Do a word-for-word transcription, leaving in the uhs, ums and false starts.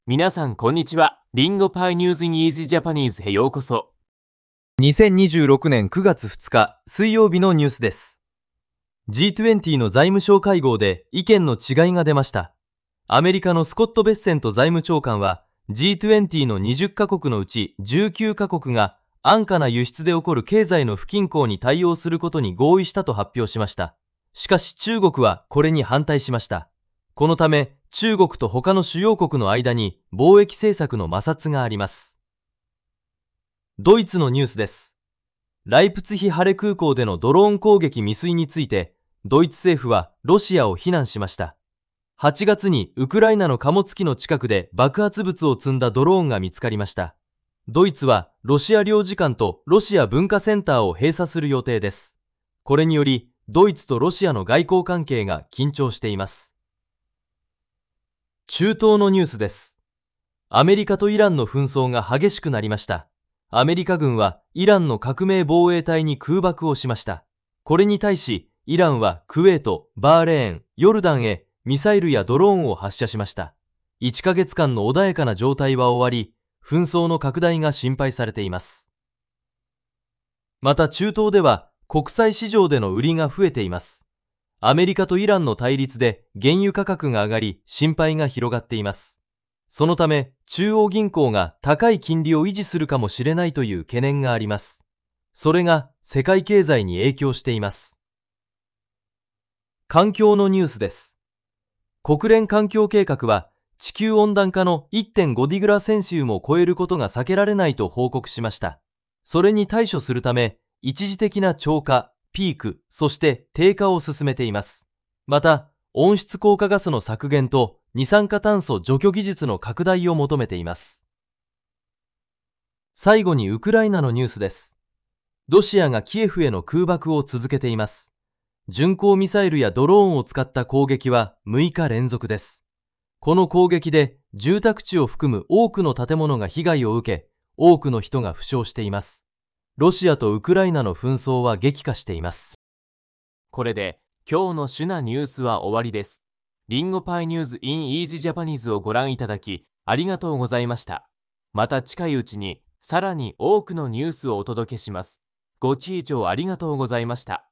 皆さんこんにちは。リンゴパイニューズインイージージャパニーズへようこそ。 にせんにじゅうろくねんくがつふつか水曜日のニュースです。ジートゥエンティ の財務相会合で意見の違いが出ました。アメリカのスコット・ベッセント財務長官は ジートゥエンティ のにじゅっかこくのうちじゅうきゅうかこくが安価な輸出で起こる経済の不均衡に対応することに合意したと発表しました。しかし中国はこれに反対しました。このため中国と他の主要国の間に貿易政策の摩擦があります。ドイツのニュースです。ライプツヒハレ空港でのドローン攻撃未遂について、ドイツ政府はロシアを非難しました。はちがつにウクライナの貨物機の近くで爆発物を積んだドローンが見つかりました。ドイツはロシア領事館とロシア文化センターを閉鎖する予定です。これにより、ドイツとロシアの外交関係が緊張しています。中東のニュースです。アメリカとイランの紛争が激しくなりました。アメリカ軍はイランの革命防衛隊に空爆をしました。これに対し、イランはクウェート、バーレーン、ヨルダンへミサイルやドローンを発射しました。いっかげつかんの穏やかな状態は終わり、紛争の拡大が心配されています。また中東では国際市場での売りが増えています。アメリカとイランの対立で原油価格が上がり、心配が広がっています。そのため、中央銀行が高い金利を維持するかもしれないという懸念があります。それが世界経済に影響しています。環境のニュースです。国連環境計画は、地球温暖化の いってんご ディグラセンシウムを超えることが避けられないと報告しました。それに対処するため、一時的な超過、ピーク、そして低下を進めています。また、温室効果ガスの削減と二酸化炭素除去技術の拡大を求めています。最後にウクライナのニュースです。ロシアがキエフへの空爆を続けています。巡航ミサイルやドローンを使った攻撃はむいか連続です。この攻撃で住宅地を含む多くの建物が被害を受け、多くの人が負傷しています。ロシアとウクライナの紛争は激化しています。 これで今日の主なニュースは終わりです。リンゴパイニューズ in Easy Japanese をご覧いただきありがとうございました。また近いうちにさらに多くのニュースをお届けします。ご視聴ありがとうございました。